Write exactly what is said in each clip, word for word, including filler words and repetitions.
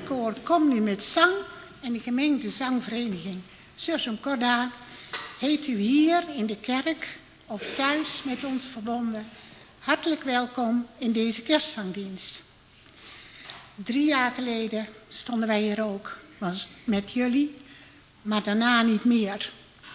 kinderkoor Kom Nu Met Zang en de gemengde zangvereniging Sursum Corda heet u hier in de kerk of thuis met ons verbonden hartelijk welkom in deze kerstzangdienst. Drie jaar geleden stonden wij hier ook, was met jullie, maar daarna niet meer.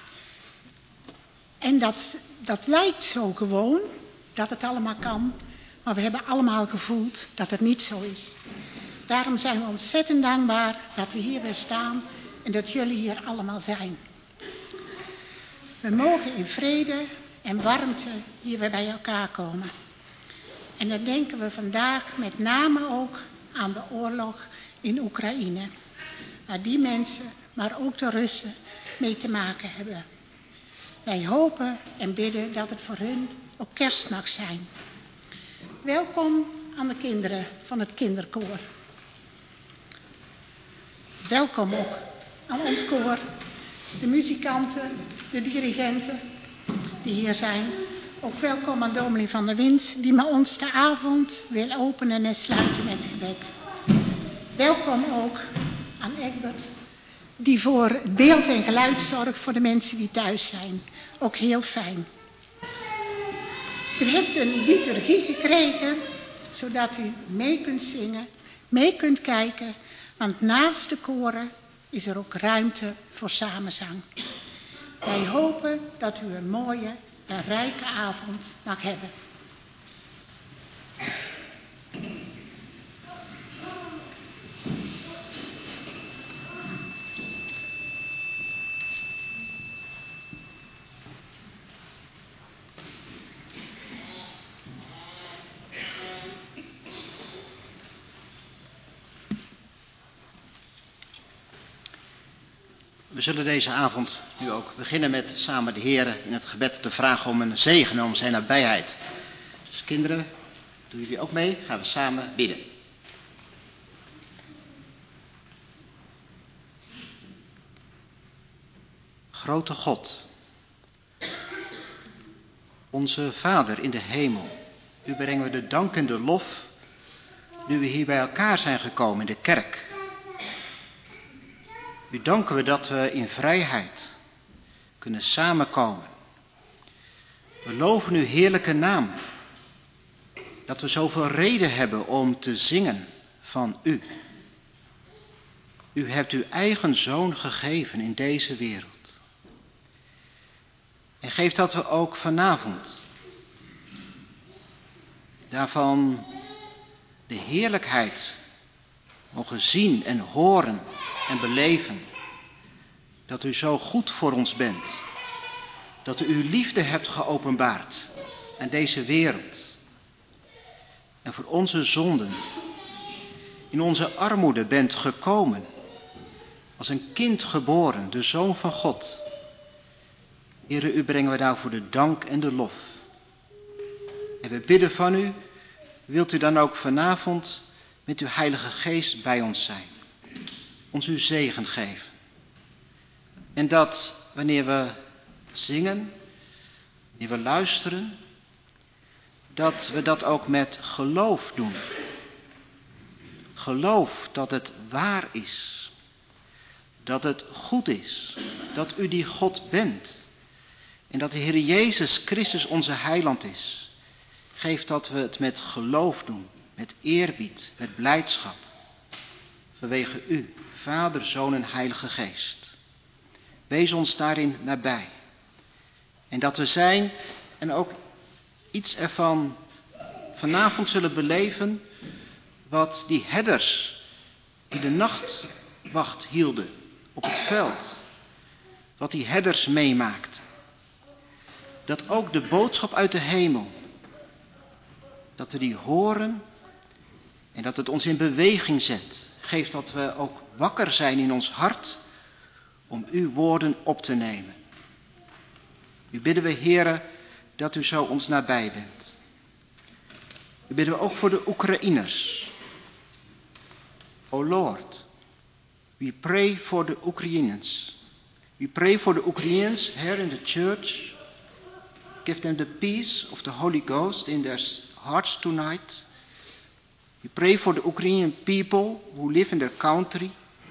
En dat, dat lijkt zo gewoon, dat het allemaal kan, maar we hebben allemaal gevoeld dat het niet zo is. Daarom zijn we ontzettend dankbaar dat we hier weer staan en dat jullie hier allemaal zijn. We mogen in vrede en warmte hier weer bij elkaar komen. En dan denken we vandaag met name ook aan de oorlog in Oekraïne. Waar die mensen, maar ook de Russen, mee te maken hebben. Wij hopen en bidden dat het voor hun ook kerst mag zijn. Welkom aan de kinderen van het kinderkoor. Welkom ook aan ons koor, de muzikanten, de dirigenten die hier zijn. Ook welkom aan dominee Van der Wind, die met ons de avond wil openen en sluiten met gebed. Welkom ook aan Egbert, die voor het beeld en geluid zorgt voor de mensen die thuis zijn. Ook heel fijn. U hebt een liturgie gekregen, zodat u mee kunt zingen, mee kunt kijken, want naast de koren is er ook ruimte voor samenzang. Wij hopen dat u een mooie en rijke avond mag hebben. We zullen deze avond nu ook beginnen met samen de Heer in het gebed te vragen om een zegen, om zijn nabijheid. Dus kinderen, doen jullie ook mee? Gaan we samen bidden. Grote God, onze Vader in de hemel, u brengen we de dank en de lof, nu we hier bij elkaar zijn gekomen in de kerk. U danken we dat we in vrijheid kunnen samenkomen. We loven uw heerlijke naam. Dat we zoveel reden hebben om te zingen van u. U hebt uw eigen zoon gegeven in deze wereld. En geef dat we ook vanavond daarvan de heerlijkheid mogen zien en horen en beleven. Dat u zo goed voor ons bent. Dat u uw liefde hebt geopenbaard aan deze wereld. En voor onze zonden in onze armoede bent gekomen. Als een kind geboren, de Zoon van God. Heere, u brengen we daarvoor de dank en de lof. En we bidden van u, wilt u dan ook vanavond met uw Heilige Geest bij ons zijn. Ons uw zegen geven. En dat wanneer we zingen, wanneer we luisteren, dat we dat ook met geloof doen. Geloof dat het waar is. Dat het goed is. Dat u die God bent. En dat de Heer Jezus Christus onze heiland is. Geef dat we het met geloof doen. Met eerbied, met blijdschap. Vanwege u, Vader, Zoon en Heilige Geest. Wees ons daarin nabij. En dat we zijn en ook iets ervan vanavond zullen beleven. Wat die herders die de nachtwacht hielden op het veld. Wat die herders meemaakten. Dat ook de boodschap uit de hemel. Dat we die horen. En dat het ons in beweging zet. Geeft dat we ook wakker zijn in ons hart. Om uw woorden op te nemen. U bidden we, Heere, dat u zo ons nabij bent. U bidden we ook voor de Oekraïners. O Lord, we pray for the Ukrainians. We pray for the Ukrainians here in the church. Give them the peace of the Holy Ghost in their hearts tonight. We pray for the Ukrainian people who live in their country.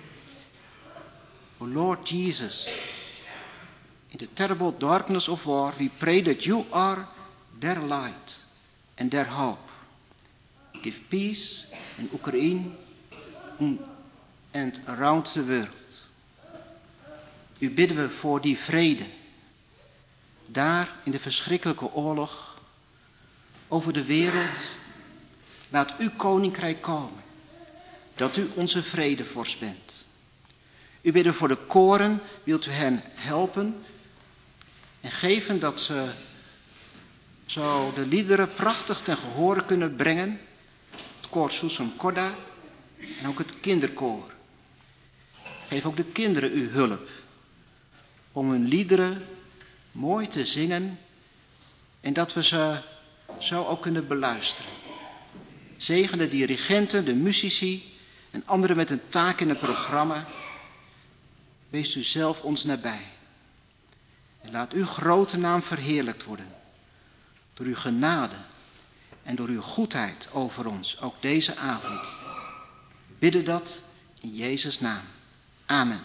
O Lord Jesus, in the terrible darkness of war, we pray that you are their light and their hope. Give peace in Ukraine and around the world. U bidden we voor die vrede. Daar in de verschrikkelijke oorlog over de wereld. Laat uw koninkrijk komen. Dat u onze vredevorst bent. U bidden voor de koren. Wilt u hen helpen. En geven dat ze zo de liederen prachtig ten gehore kunnen brengen. Het koor Susum Corda. En ook het kinderkoor. Geef ook de kinderen uw hulp. Om hun liederen mooi te zingen. En dat we ze zo ook kunnen beluisteren. Zegen de dirigenten, de muzici en anderen met een taak in het programma. Wees u zelf ons nabij. En laat uw grote naam verheerlijkt worden. Door uw genade en door uw goedheid over ons, ook deze avond. Bidden dat in Jezus' naam. Amen.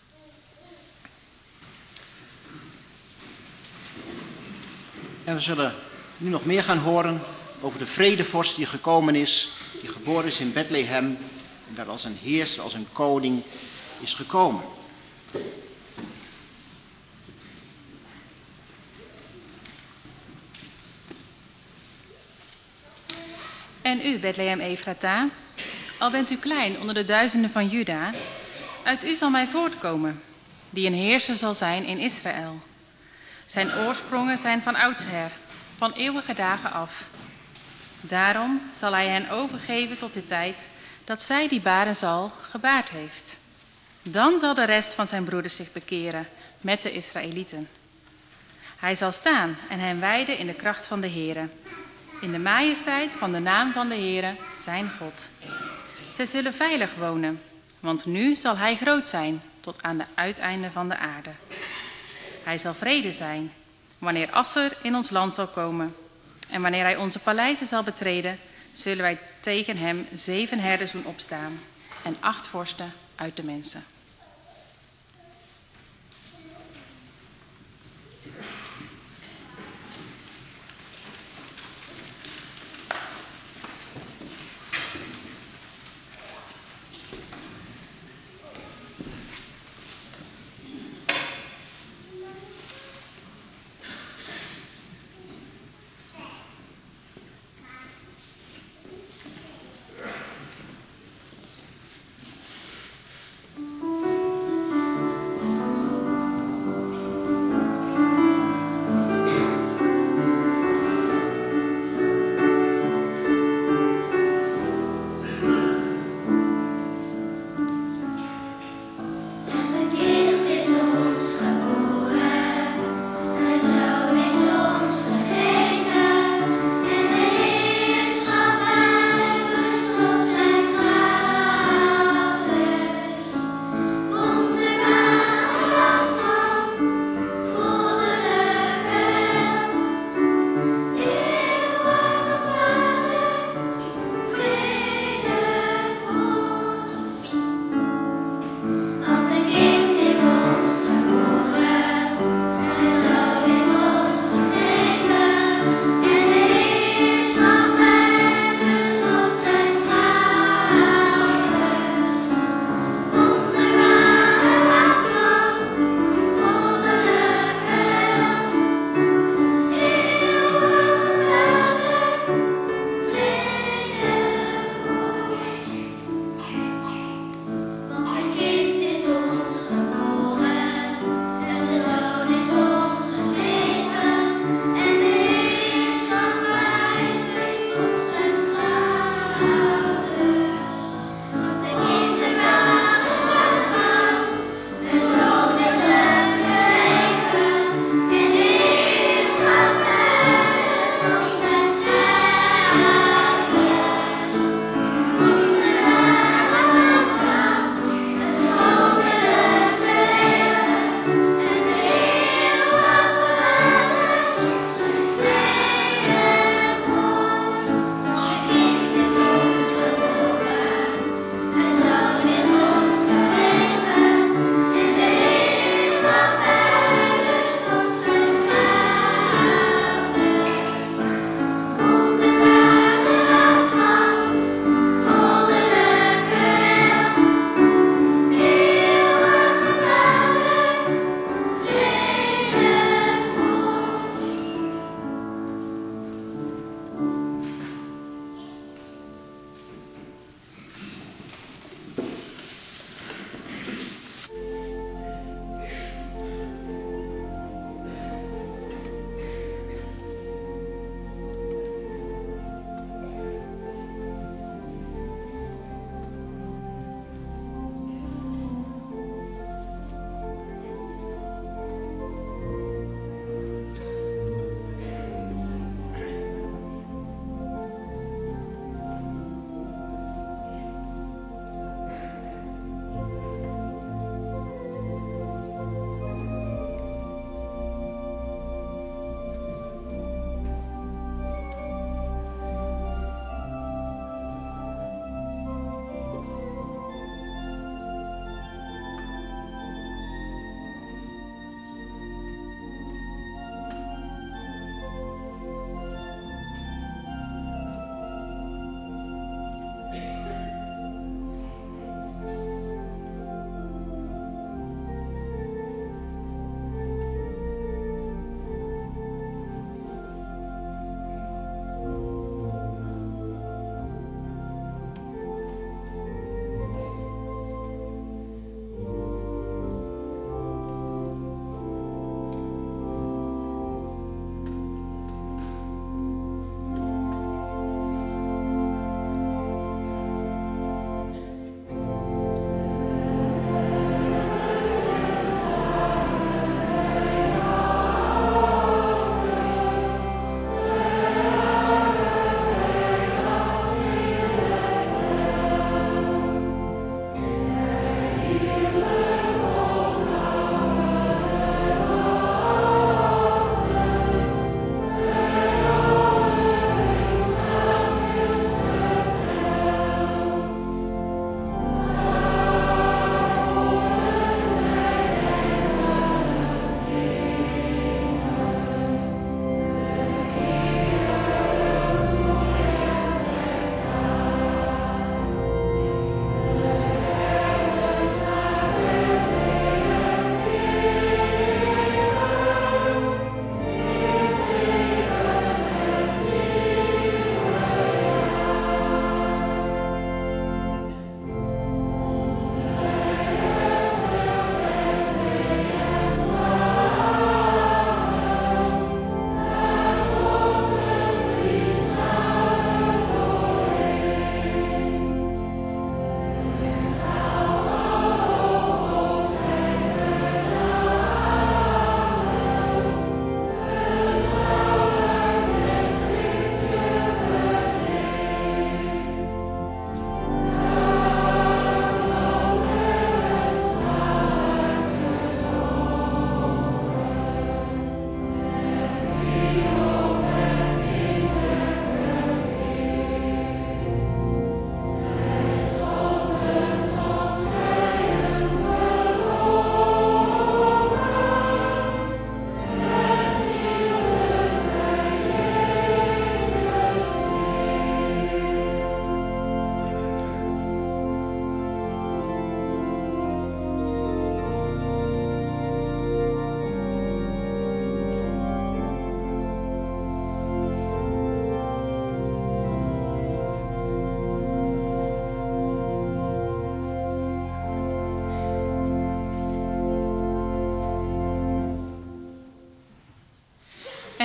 En we zullen nu nog meer gaan horen over de vredevorst die gekomen is, die geboren is in Bethlehem en daar als een heerser, als een koning is gekomen. En u, Bethlehem Efrata, al bent u klein onder de duizenden van Juda, uit u zal mij voortkomen, die een heerser zal zijn in Israël. Zijn oorsprongen zijn van oudsher, van eeuwige dagen af. Daarom zal hij hen overgeven tot de tijd dat zij die baren zal gebaard heeft. Dan zal de rest van zijn broeders zich bekeren met de Israëlieten. Hij zal staan en hen wijden in de kracht van de Heere, in de majesteit van de naam van de Heere, zijn God. Zij zullen veilig wonen, want nu zal hij groot zijn tot aan de uiteinden van de aarde. Hij zal vrede zijn, wanneer Asser in ons land zal komen. En wanneer hij onze paleizen zal betreden, zullen wij tegen hem zeven herders doen opstaan en acht vorsten uit de mensen. Thank you.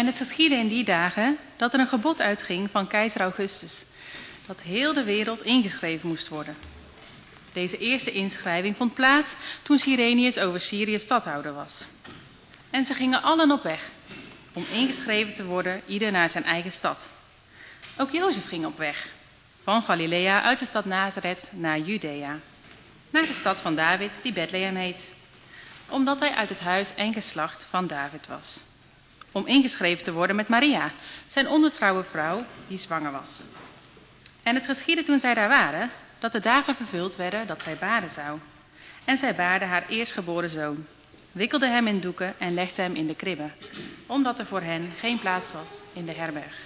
het geschiedde in die dagen dat er een gebod uitging van keizer Augustus, dat heel de wereld ingeschreven moest worden. Deze eerste inschrijving vond plaats toen Cyrenius over Syrië stadhouder was. En ze gingen allen op weg om ingeschreven te worden, ieder naar zijn eigen stad. Ook Jozef ging op weg, van Galilea uit de stad Nazareth naar Judea, naar de stad van David die Bethlehem heet, omdat hij uit het huis en geslacht van David was. Om ingeschreven te worden met Maria, zijn ondertrouwe vrouw die zwanger was. En het geschiedde toen zij daar waren, dat de dagen vervuld werden dat zij baren zou. En zij baarde haar eerstgeboren zoon, wikkelde hem in doeken en legde hem in de kribbe, omdat er voor hen geen plaats was in de herberg.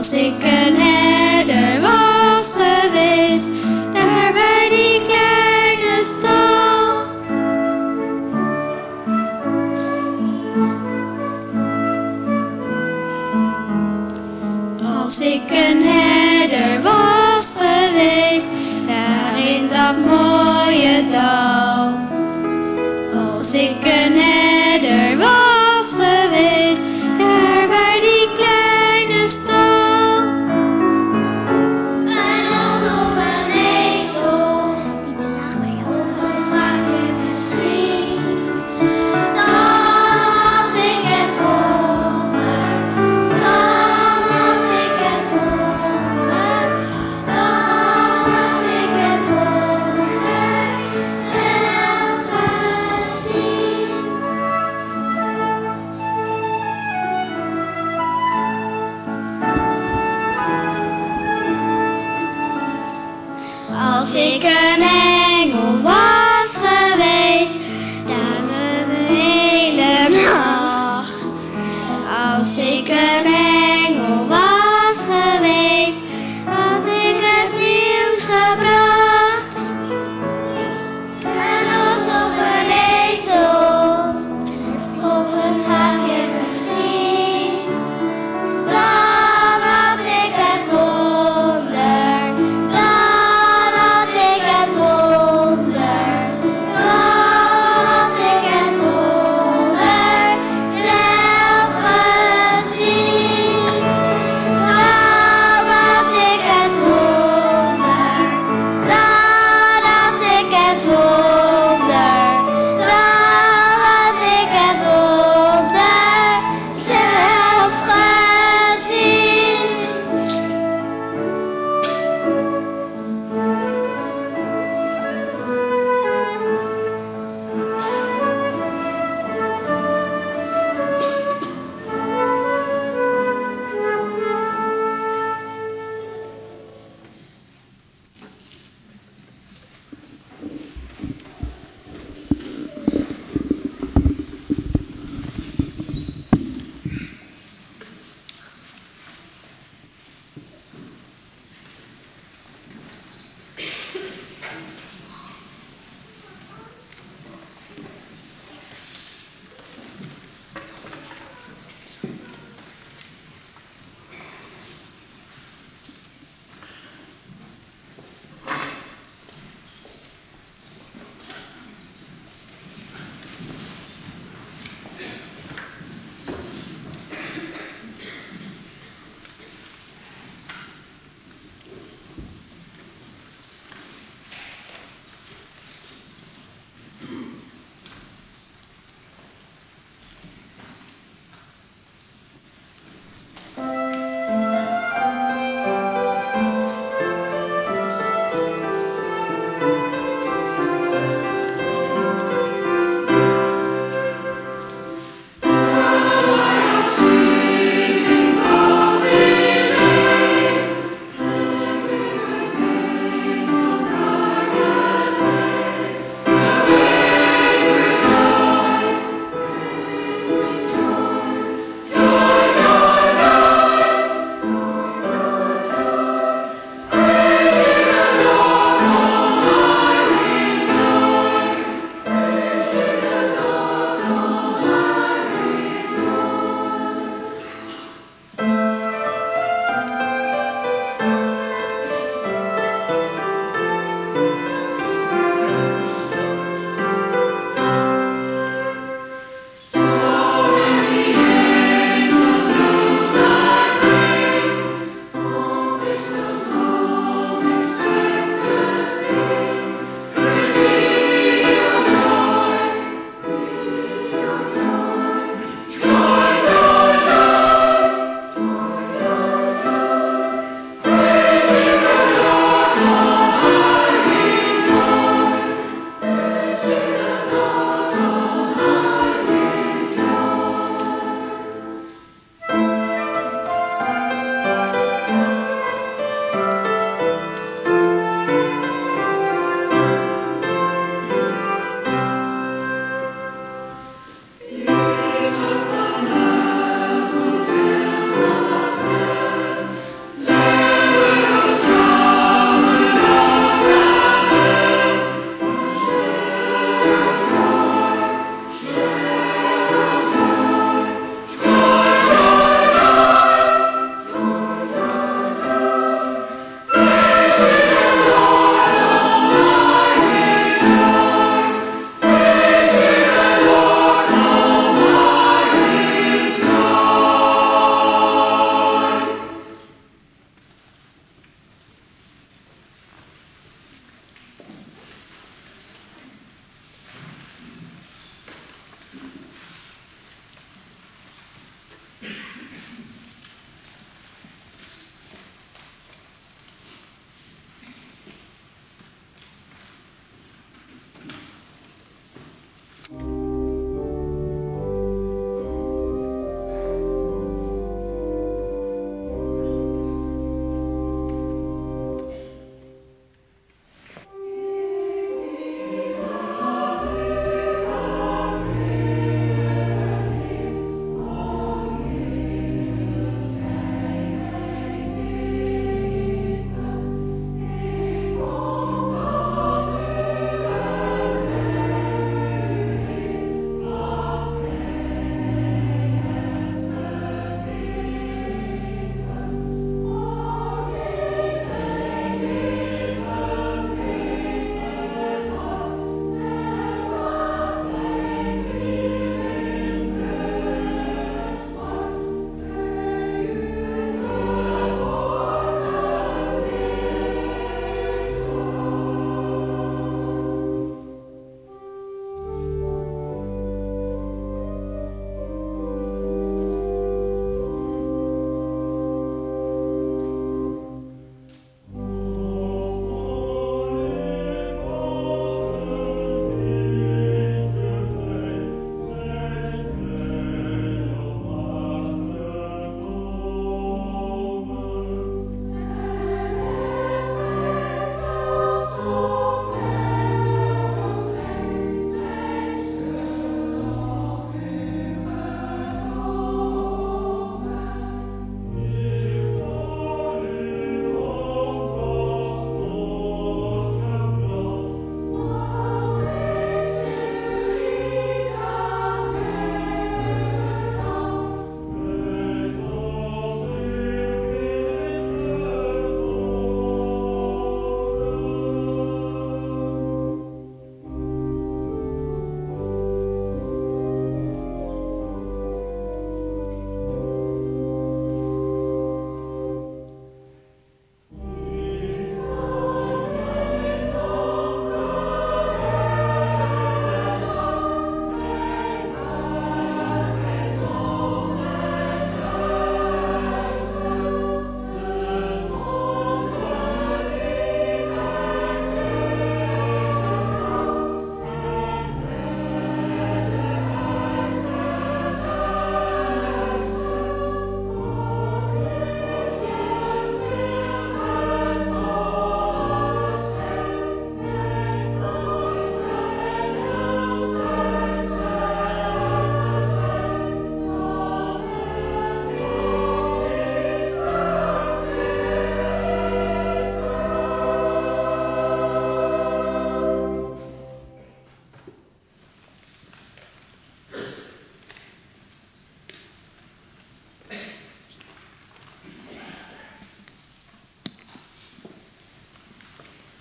Als ik een herder was geweest, daar bij die kleine stal. Als ik een herder was geweest, daar in dat mooie dal. Als ik een herder was geweest, daar bij die kleine stal. En als op een ezel, die te laag bij jou of een schaapje misschien, dan had ik het wonder, dan had ik het wonder, dan had ik het wonder zelf gezien. Als ik een engel was geweest, daar de hele nacht. Als ik een engel was geweest, had ik het nieuws gebracht. En als op een ezel, of een schaapje misschien, dan had ik het wonder, dan had ik het wonder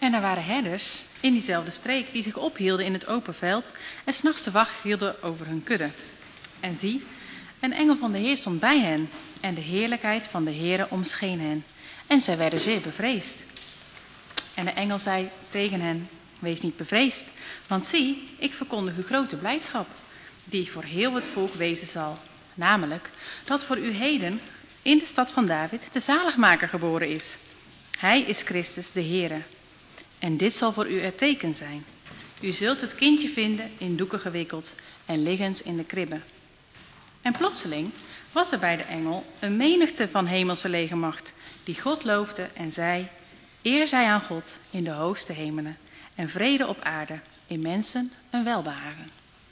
En er waren herders in diezelfde streek die zich ophielden in het open veld en 's nachts de wacht hielden over hun kudde. En zie, een engel van de Heer stond bij hen en de heerlijkheid van de Heere omscheen hen. En zij werden zeer bevreesd. En de engel zei tegen hen: wees niet bevreesd, want zie, ik verkondig u grote blijdschap, die voor heel het volk wezen zal. Namelijk, dat voor u heden in de stad van David de zaligmaker geboren is. Hij is Christus de Heere. En dit zal voor u het teken zijn. U zult het kindje vinden in doeken gewikkeld en liggend in de kribbe. En plotseling was er bij de engel een menigte van hemelse legermacht, die God loofde en zei: eer zij aan God in de hoogste hemelen en vrede op aarde, in mensen een welbehagen.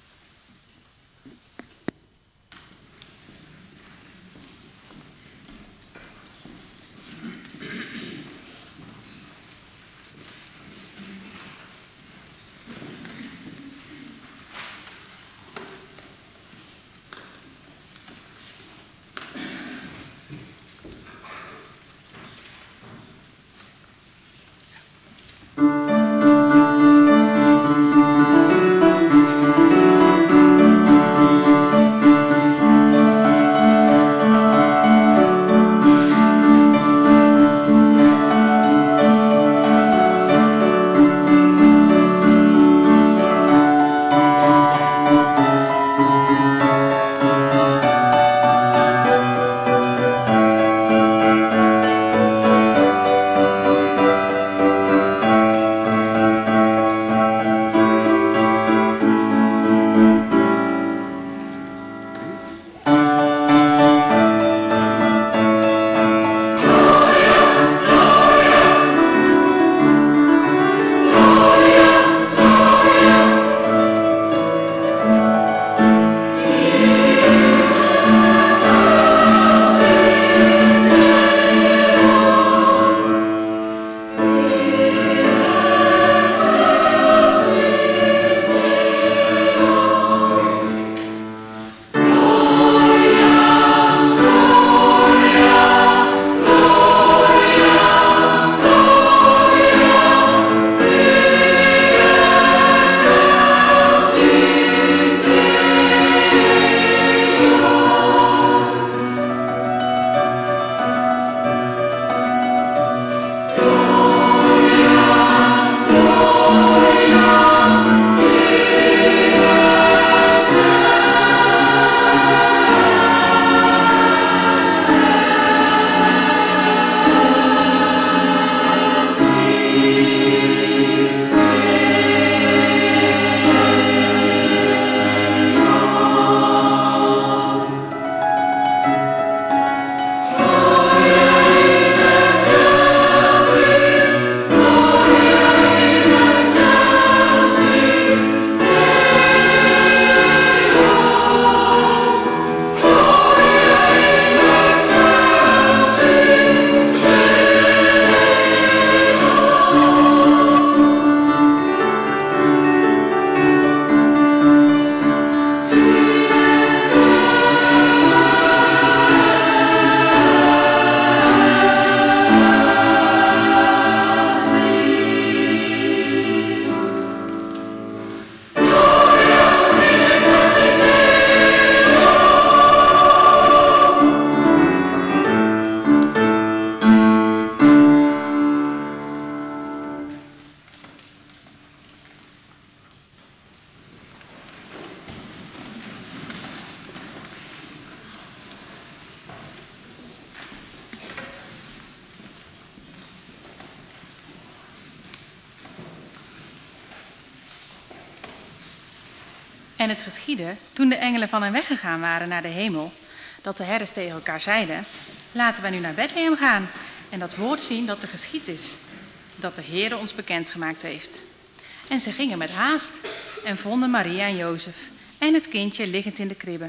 En het geschiedde, toen de engelen van hen weggegaan waren naar de hemel, dat de herders tegen elkaar zeiden: laten wij nu naar Bethlehem gaan en dat woord zien dat er geschied is, dat de Heere ons bekendgemaakt heeft. En ze gingen met haast en vonden Maria en Jozef en het kindje liggend in de kribbe.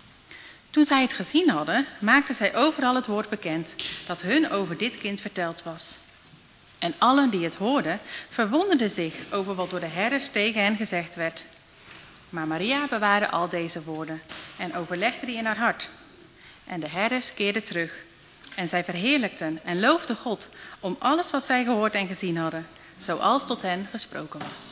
Toen zij het gezien hadden, maakten zij overal het woord bekend dat hun over dit kind verteld was. En allen die het hoorden, verwonderden zich over wat door de herders tegen hen gezegd werd. Maar Maria bewaarde al deze woorden en overlegde die in haar hart. En de herders keerden terug. En zij verheerlijkten en loofden God om alles wat zij gehoord en gezien hadden, zoals tot hen gesproken was.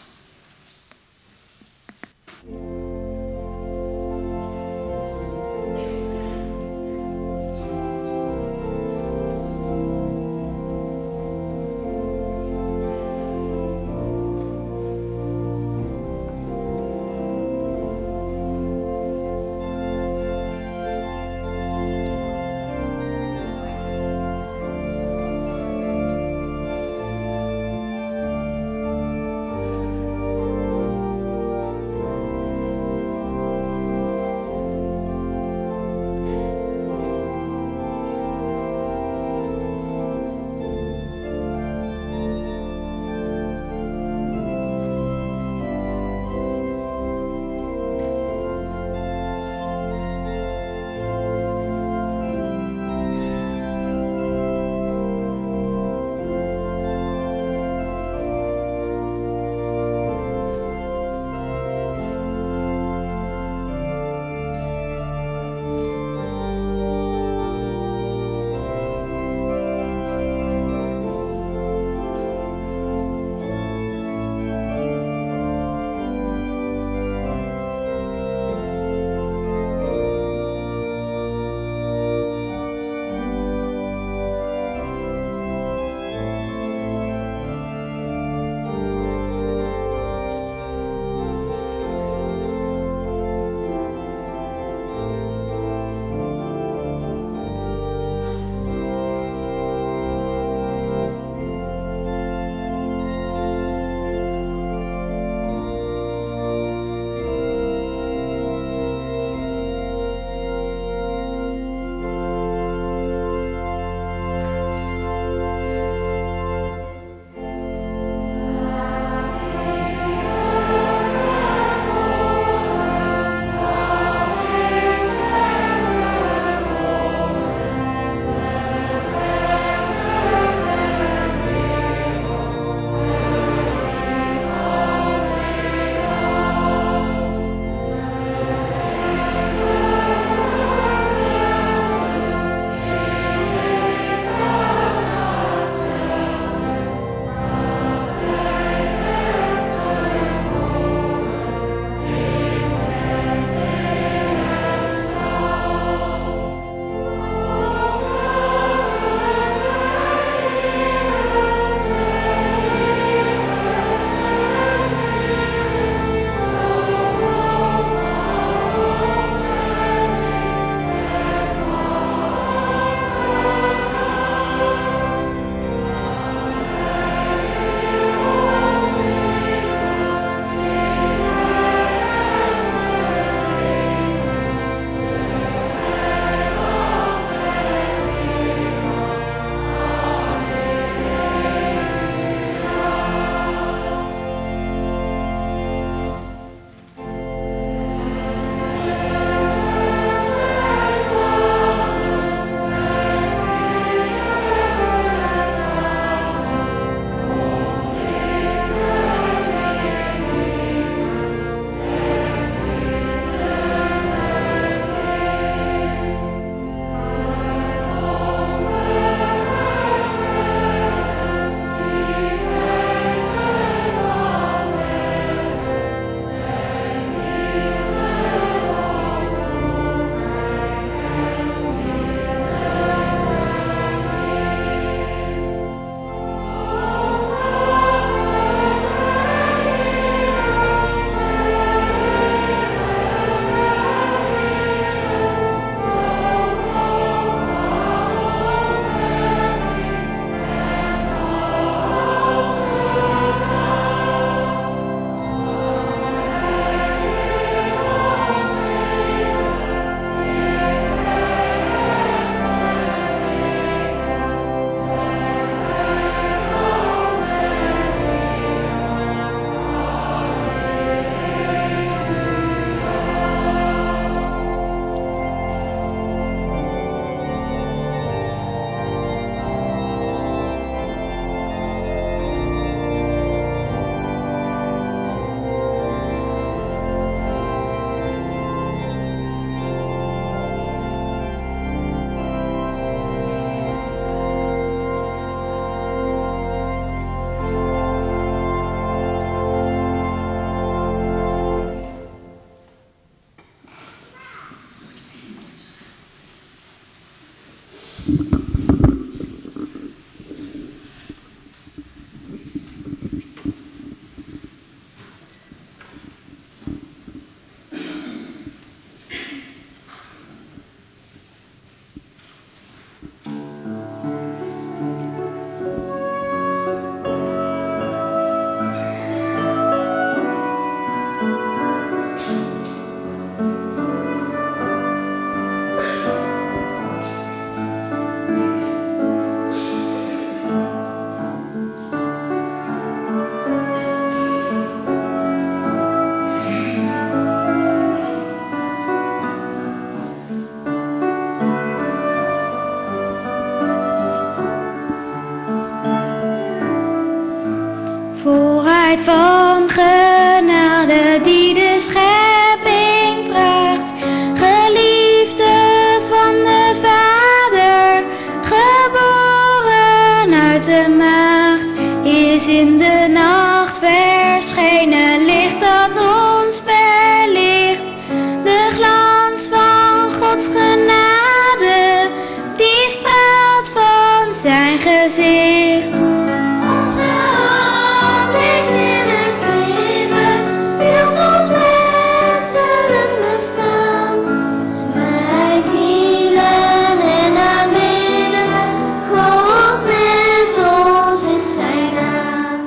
van genade die de schepping vraagt. Geliefde van de Vader, geboren uit de maagd, is in de nacht verschenen, licht dat ons verlicht. De glans van Gods genade, die straalt van zijn gezicht. Onze hoop ligt in het leven, beeld ons menselijk bestaan. Wij knielen en aanbidden, God met ons is zijn naam.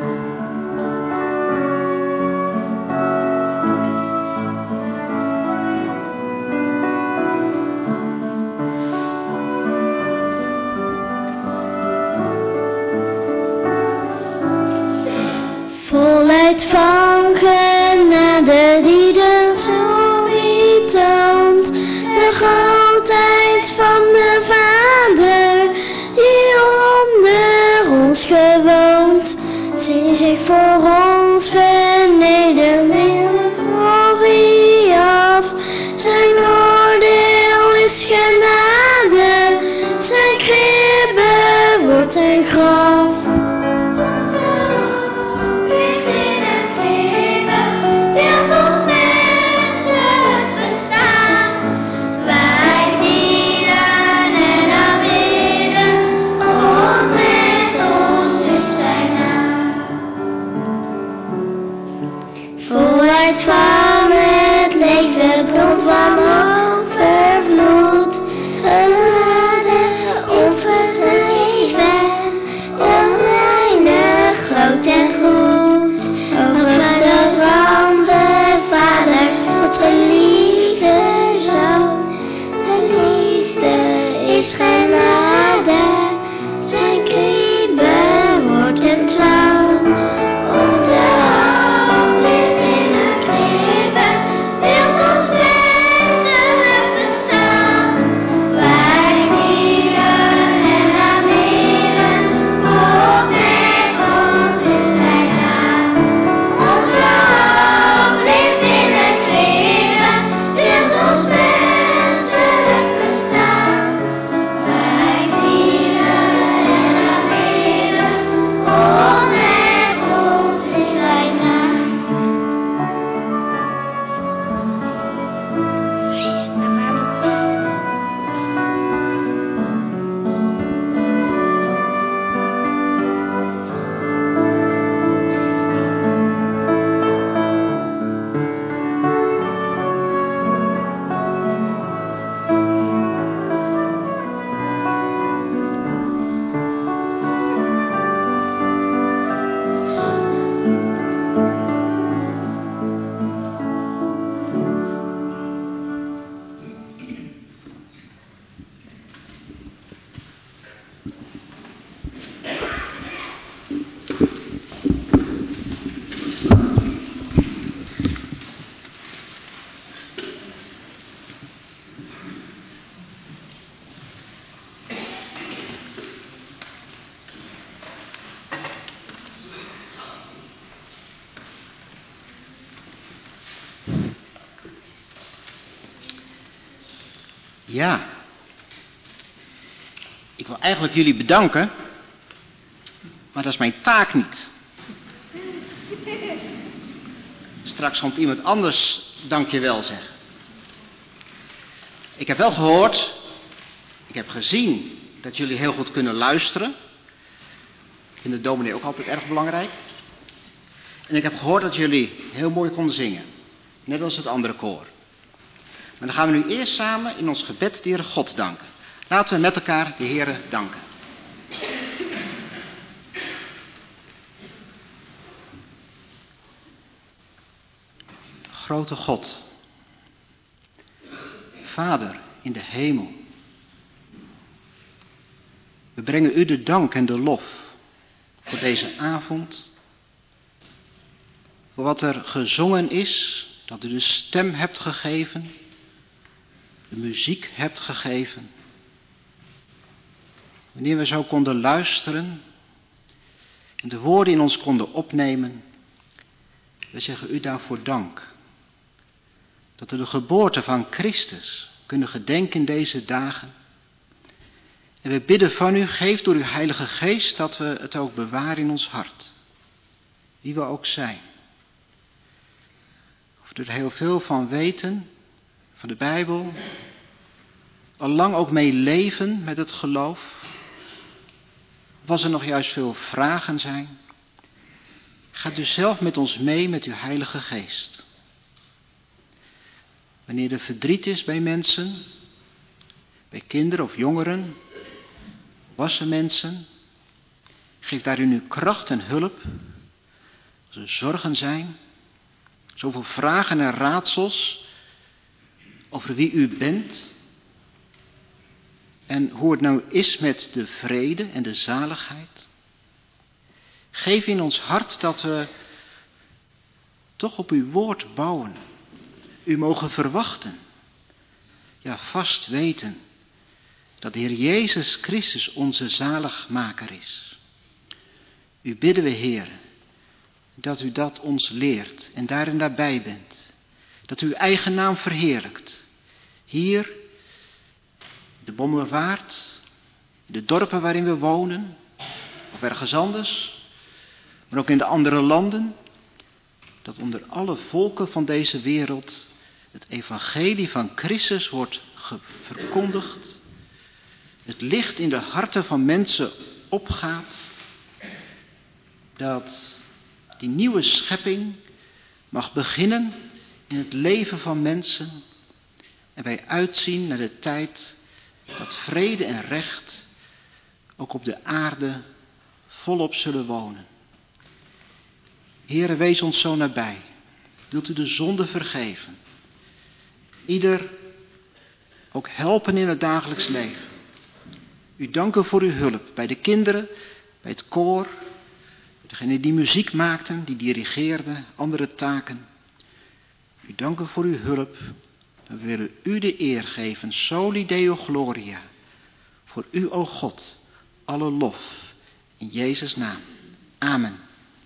Volheid van genade die de zoe toont, de grootheid van de Vader die onder ons gewoond. Zie zich voor ons vernederd in de glorie af. Zijn oordeel is genade, zijn kribbe wordt een graf. Ligt in het leven, deelt ons menselijk bestaan. Wij knielen en aanbidden, God met ons is zijn naam. Volheid van het leven, bron van overvloed, genade onvergeven, oneindig groot en goed. Overvloedig van de Vader, Gods geliefde Zoon. De liefde is genade, zijn kribbe wordt een troon. Onze hoop ligt in een kribbe, beeld ons menselijk bestaan. Wij knielen en aanbidden, God met ons is zijn naam. Onze hoop ligt in het kribbe, beeld ons menselijk bestaan. Wij knielen en aanbidden, God met ons is zijn naam. Ja, ik wil eigenlijk jullie bedanken, maar dat is mijn taak niet. Straks komt iemand anders dankjewel zeggen. Ik heb wel gehoord, ik heb gezien dat jullie heel goed kunnen luisteren. Ik vind de dominee ook altijd erg belangrijk. En ik heb gehoord dat jullie heel mooi konden zingen, net als het andere koor. Maar dan gaan we nu eerst samen in ons gebed de Heere God danken. Laten we met elkaar de Heere danken. Grote God, Vader in de hemel, we brengen u de dank en de lof voor deze avond, voor wat er gezongen is, dat u de stem hebt gegeven, de muziek hebt gegeven. Wanneer we zo konden luisteren en de woorden in ons konden opnemen, We zeggen u daarvoor dank. Dat we de geboorte van Christus kunnen gedenken in deze dagen. En we bidden van u, geef door uw Heilige Geest dat we het ook bewaren in ons hart. Wie we ook zijn. Of we er heel veel van weten, van de Bijbel. Al lang ook mee leven met het geloof. Was er nog juist veel vragen zijn. Gaat u zelf met ons mee met uw Heilige Geest. Wanneer er verdriet is bij mensen, bij kinderen of jongeren, wassen mensen, geef daarin uw kracht en hulp. Als er zorgen zijn, zoveel vragen en raadsels over wie u bent en hoe het nou is met de vrede en de zaligheid. Geef in ons hart dat we toch op uw woord bouwen. U mogen verwachten. Ja, vast weten dat de Heer Jezus Christus onze zaligmaker is. U bidden we, Heer, dat u dat ons leert en daarin daarbij bent. Dat u uw eigen naam verheerlijkt. Hier, de Bommerwaard, de dorpen waarin we wonen, of ergens anders, maar ook in de andere landen, dat onder alle volken van deze wereld het evangelie van Christus wordt verkondigd, het licht in de harten van mensen opgaat, dat die nieuwe schepping mag beginnen in het leven van mensen en wij uitzien naar de tijd dat vrede en recht ook op de aarde volop zullen wonen. Heere, wees ons zo nabij. Wilt u de zonde vergeven? Ieder ook helpen in het dagelijks leven. U danken voor uw hulp bij de kinderen, bij het koor, degenen die muziek maakten, die dirigeerden, andere taken. U danken voor uw hulp. We willen u de eer geven, soli Deo gloria. Voor u, o God, alle lof. In Jezus' naam. Amen.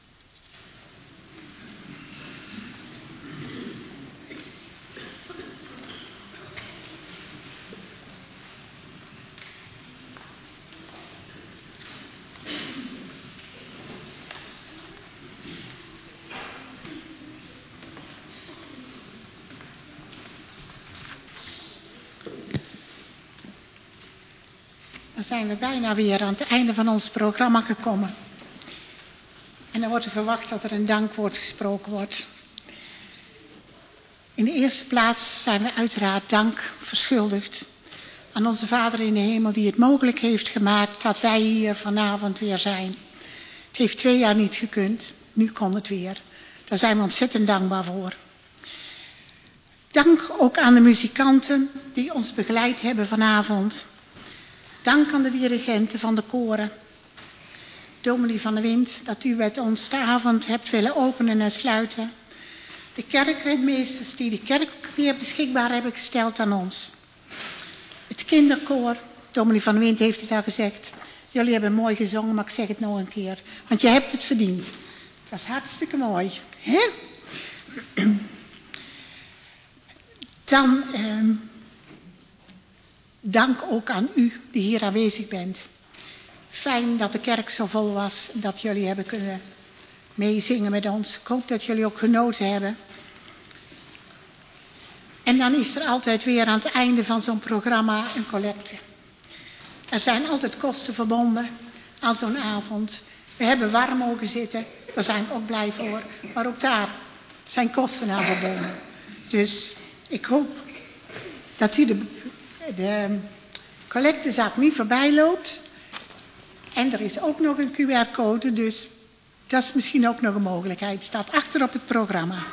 Dan zijn we bijna weer aan het einde van ons programma gekomen. En dan wordt er verwacht dat er een dankwoord gesproken wordt. In de eerste plaats zijn we uiteraard dank verschuldigd aan onze Vader in de hemel die het mogelijk heeft gemaakt dat wij hier vanavond weer zijn. Het heeft twee jaar niet gekund, nu kon het weer. Daar zijn we ontzettend dankbaar voor. Dank ook aan de muzikanten die ons begeleid hebben vanavond. Dank aan de dirigenten van de koren. Dominee van der Wind, dat u met ons de avond hebt willen openen en sluiten. De kerkredmeesters die de kerk weer beschikbaar hebben gesteld aan ons. Het kinderkoor, dominee van der Wind heeft het al gezegd. Jullie hebben mooi gezongen, maar ik zeg het nog een keer. Want je hebt het verdiend. Dat is hartstikke mooi. Hè? Dan... Eh, Dank ook aan u die hier aanwezig bent. Fijn dat de kerk zo vol was, dat jullie hebben kunnen meezingen met ons. Ik hoop dat jullie ook genoten hebben. En dan is er altijd weer aan het einde van zo'n programma een collecte. Er zijn altijd kosten verbonden aan zo'n avond. We hebben warm mogen zitten, daar zijn we ook blij voor. Maar ook daar zijn kosten aan verbonden. Dus ik hoop dat u de... de collectezak niet voorbij loopt. En er is ook nog een Q R-code, dus dat is misschien ook nog een mogelijkheid. Het staat achter op het programma.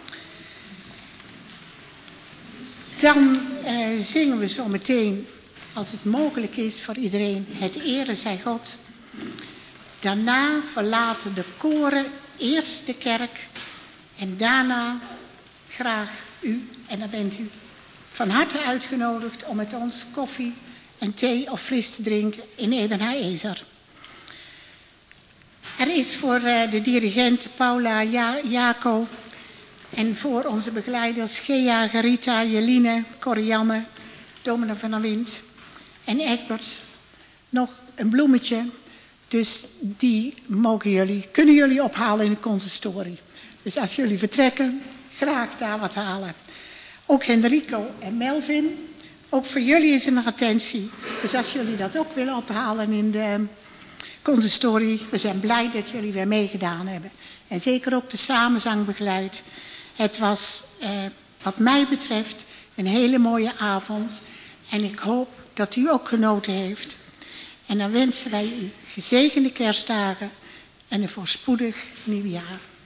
Dan eh, zingen we zo meteen, als het mogelijk is voor iedereen, het ere zij God. Daarna verlaten de koren eerst de kerk en daarna graag u, en dan bent u van harte uitgenodigd om met ons koffie en thee of fris te drinken in Eben Haezer. Er is voor uh, de dirigent Paula ja- Jaco En voor onze begeleiders Gea, Gerita, Jeline, Corianne, dominee van der Wind en Egbert nog een bloemetje. Dus die mogen jullie, kunnen jullie ophalen in de consistorie. Dus als jullie vertrekken, graag daar wat halen. Ook Henrico en Melvin, ook voor jullie is er nog attentie. Dus als jullie dat ook willen ophalen in de consistorie, we zijn blij dat jullie weer meegedaan hebben. En zeker ook de samenzang begeleid. Het was, eh, wat mij betreft, een hele mooie avond. En ik hoop dat u ook genoten heeft. En dan wensen wij u gezegende kerstdagen en een voorspoedig nieuwjaar.